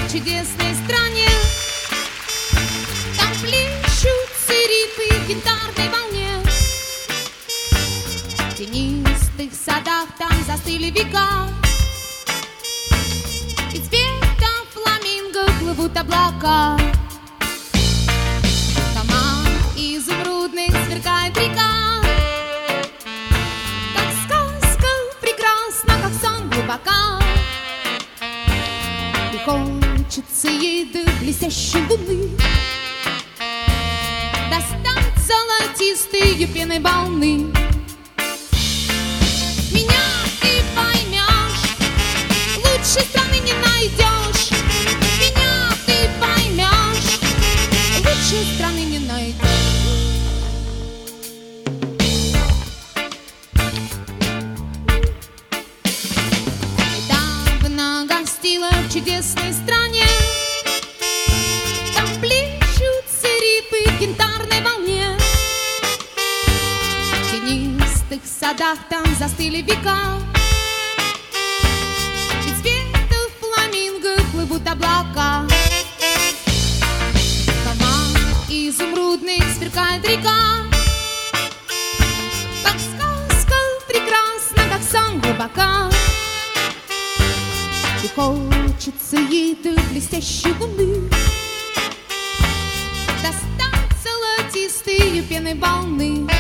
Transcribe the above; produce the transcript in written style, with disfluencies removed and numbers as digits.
в чудесной стране. Там плещутся рифы в янтарной волне. В тенистых садах там застыли века, и цвета фламинго плывут облака. Дома изумрудных сверкает река, как сказка прекрасна, как сон глубока. И хочется ей до блестящей луны достать золотистые пены волны. Меня ты поймешь, лучше страны не найдешь. Меня ты поймешь, лучше страны не найдешь. Недавно гостила в чудесной стране. Там плещутся рифы в янтарной волне. В тенистых садах там застыли века, и цвета фламинго плывут облака. Дома изумрудных сверкает река, как сказка прекрасна, как сон глубока. И хочется ей до блестящей луны достать золотистые пены волны.